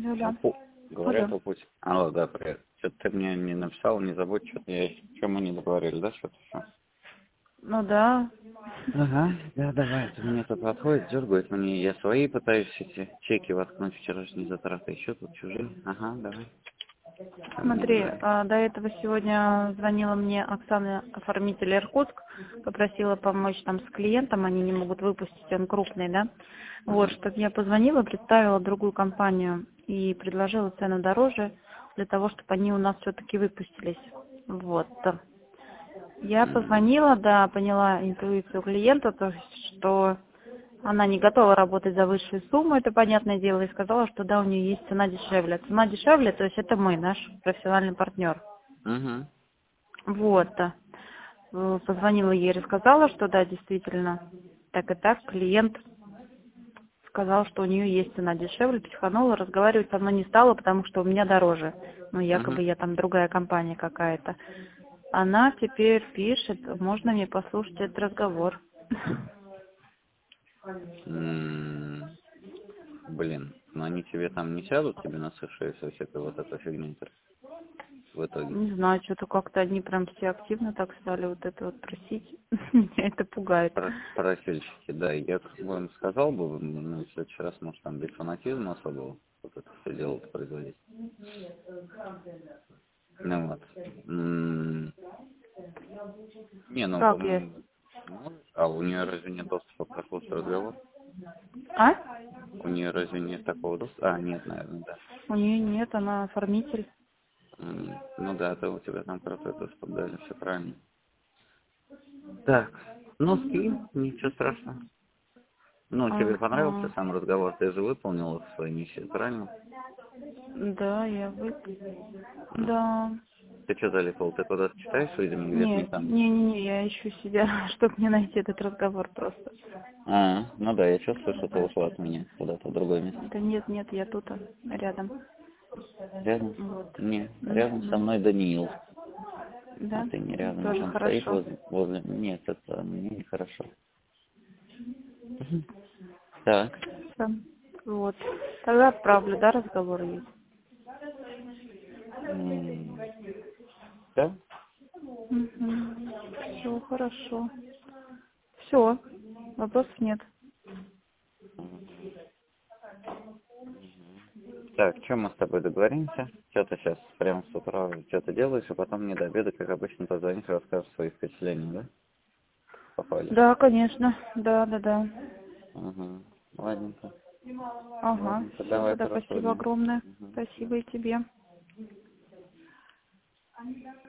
Алло. Говорят, Алло. путь. Алло, да, привет. Что-то ты мне не написал, не забудь, что-то я... Чем мы не договорили, да, что-то еще? Ну да. Ага, да, давай, ты мне тут подходит, дергает мне, я свои пытаюсь эти чеки воткнуть, вчерашние затраты, еще тут чужие. Ага, давай. Что мне Смотри, говоришь? до этого сегодня звонила мне Оксана, оформитель Иркутск, попросила помочь там с клиентом, они не могут выпустить, он крупный, да? Вот, Ага. чтобы я позвонила, представила другую компанию и предложила цену дороже, для того, чтобы они у нас все-таки выпустились. Вот. Я позвонила, да, поняла интуицию клиента, то есть, что она не готова работать за высшую сумму, это понятное дело, и сказала, что да, у нее есть цена дешевле. Цена дешевле, то есть это мы, наш профессиональный партнер. Угу. Вот. Позвонила ей, рассказала, что да, действительно, так и так, клиент сказал, что у нее есть цена дешевле, психанула, разговаривать со мной не стала, потому что у меня дороже. Ну, Угу. якобы я там другая компания какая-то. Она теперь пишет, можно мне послушать этот разговор. Блин, но они тебе там не сядут, тебе на шею со всякой вот этой фигней в итоге? Не знаю, что-то как-то они прям все активно так стали вот это вот просить. Меня это пугает. Просильщики, да, я как бы им сказал бы, ну, в следующий раз, может, там без фанатизма особого вот это все дело производить. Ну вот. Не, ну, Как я? по-моему, можешь. А у нее разве нет доступа к прослушать разговор? А? У нее разве нет такого доступа? А, нет, наверное, да. У нее нет, она оформитель. Ну да, то у тебя там крутой доступ, да, все правильно. Так, ну спи, ничего страшного. Ну, тебе понравился Ага. сам разговор, ты же выполнила свои миссии, правильно? Да, Да. Ты что залипал, ты куда-то читаешь, видимо, где-то не Нет, там. не, я ищу себя, чтобы мне найти этот разговор просто. Ну да, я чувствую, что ты ушла от меня куда-то в другое место. Да нет, я тут, рядом. Рядом? Вот. Не, рядом со Мгм. мной Даниил. А Да, ты не рядом, вот тоже он стоит хорошо. возле... Нет, это мне нехорошо. Мгм. Так. Да. Вот. Тогда отправлю, да, разговор есть? Да? Все, хорошо. Все, вопросов нет. Так, что мы с тобой договоримся? Что ты сейчас прямо с утра что-то делаешь, а потом мне до обеда, как обычно, позвонишь и расскажешь свои впечатления, да? По файлу. Да, конечно. Да. Угу. Ладненько. Ага, Ладненько. все, Давай, тогда хорошего спасибо дня. огромное. Угу. Спасибо и тебе.